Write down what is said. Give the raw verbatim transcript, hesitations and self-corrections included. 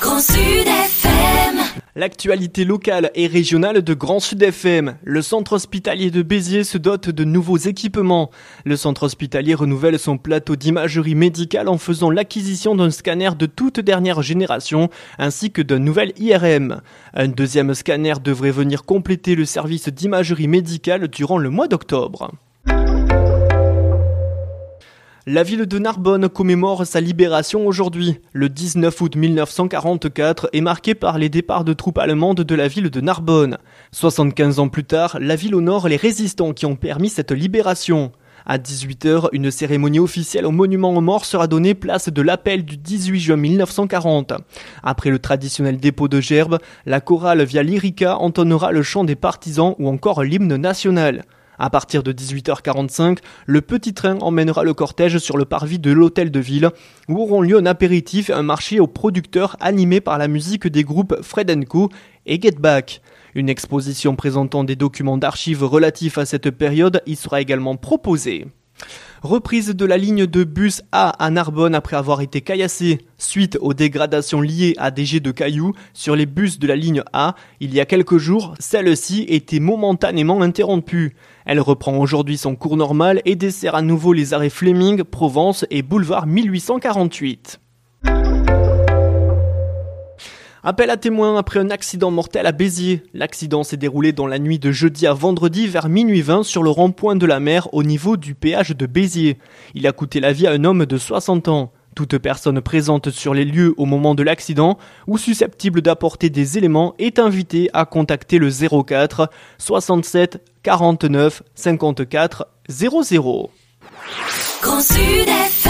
Grand Sud F M. L'actualité locale et régionale de Grand Sud F M. Le centre hospitalier de Béziers se dote de nouveaux équipements. Le centre hospitalier renouvelle son plateau d'imagerie médicale en faisant l'acquisition d'un scanner de toute dernière génération ainsi que d'un nouvel I R M. Un deuxième scanner devrait venir compléter le service d'imagerie médicale durant le mois d'octobre. La ville de Narbonne commémore sa libération aujourd'hui. Le dix-neuf août mille neuf cent quarante-quatre est marqué par les départs de troupes allemandes de la ville de Narbonne. soixante-quinze ans plus tard, la ville honore les résistants qui ont permis cette libération. À dix-huit heures, une cérémonie officielle au monument aux morts sera donnée place de l'appel du dix-huit juin mille neuf cent quarante. Après le traditionnel dépôt de gerbes, la chorale via lyrica entonnera le chant des partisans ou encore l'hymne national. À partir de dix-huit heures quarante-cinq, le petit train emmènera le cortège sur le parvis de l'hôtel de ville, où auront lieu un apéritif et un marché aux producteurs animé par la musique des groupes Fred and Co et Get Back. Une exposition présentant des documents d'archives relatifs à cette période y sera également proposée. Reprise de la ligne de bus A à Narbonne après avoir été caillassée. Suite aux dégradations liées à des jets de cailloux sur les bus de la ligne A, il y a quelques jours, celle-ci était momentanément interrompue. Elle reprend aujourd'hui son cours normal et dessert à nouveau les arrêts Fleming, Provence et boulevard mille huit cent quarante-huit. Appel à témoins après un accident mortel à Béziers. L'accident s'est déroulé dans la nuit de jeudi à vendredi vers minuit vingt sur le rond-point de la mer au niveau du péage de Béziers. Il a coûté la vie à un homme de soixante ans. Toute personne présente sur les lieux au moment de l'accident ou susceptible d'apporter des éléments est invitée à contacter le zéro quatre soixante-sept quarante-neuf cinquante-quatre zéro zéro. Grand Sud F M.